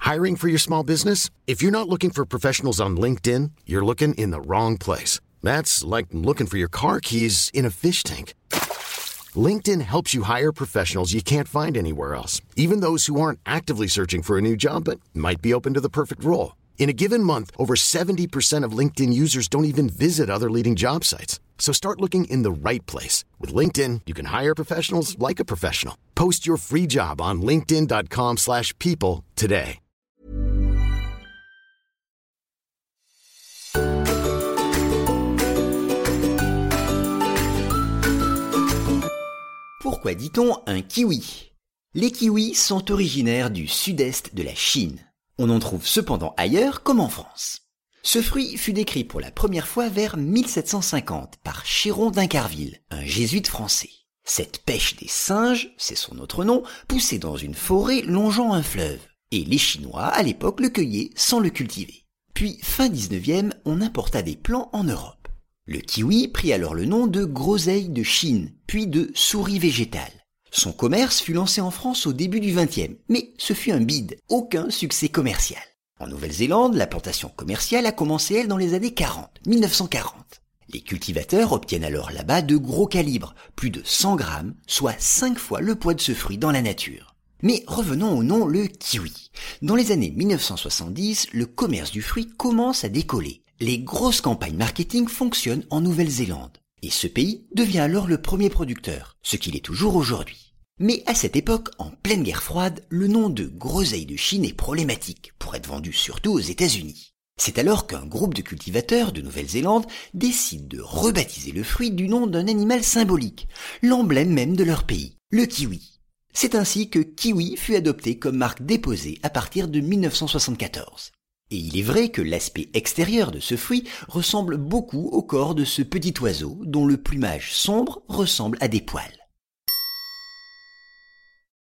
Hiring for your small business? If you're not looking for professionals on LinkedIn, you're looking in the wrong place. That's like looking for your car keys in a fish tank. LinkedIn helps you hire professionals you can't find anywhere else, even those who aren't actively searching for a new job but might be open to the perfect role. In a given month, over 70% of LinkedIn users don't even visit other leading job sites. So start looking in the right place. With LinkedIn, you can hire professionals like a professional. Post your free job on linkedin.com/people today. Pourquoi dit-on un kiwi ? Les kiwis sont originaires du sud-est de la Chine. On en trouve cependant ailleurs comme en France. Ce fruit fut décrit pour la première fois vers 1750 par Chéron d'Incarville, un jésuite français. Cette pêche des singes, c'est son autre nom, poussait dans une forêt longeant un fleuve. Et les Chinois, à l'époque, le cueillaient sans le cultiver. Puis, fin 19e, on importa des plants en Europe. Le kiwi prit alors le nom de groseille de Chine, puis de souris végétale. Son commerce fut lancé en France au début du XXe, mais ce fut un bide, aucun succès commercial. En Nouvelle-Zélande, la plantation commerciale a commencé, elle, dans les années 1940. Les cultivateurs obtiennent alors là-bas de gros calibres, plus de 100 grammes, soit 5 fois le poids de ce fruit dans la nature. Mais revenons au nom le kiwi. Dans les années 1970, le commerce du fruit commence à décoller. Les grosses campagnes marketing fonctionnent en Nouvelle-Zélande. Et ce pays devient alors le premier producteur, ce qu'il est toujours aujourd'hui. Mais à cette époque, en pleine guerre froide, le nom de groseille de Chine est problématique, pour être vendu surtout aux États-Unis. C'est alors qu'un groupe de cultivateurs de Nouvelle-Zélande décide de rebaptiser le fruit du nom d'un animal symbolique, l'emblème même de leur pays, le kiwi. C'est ainsi que kiwi fut adopté comme marque déposée à partir de 1974. Et il est vrai que l'aspect extérieur de ce fruit ressemble beaucoup au corps de ce petit oiseau dont le plumage sombre ressemble à des poils.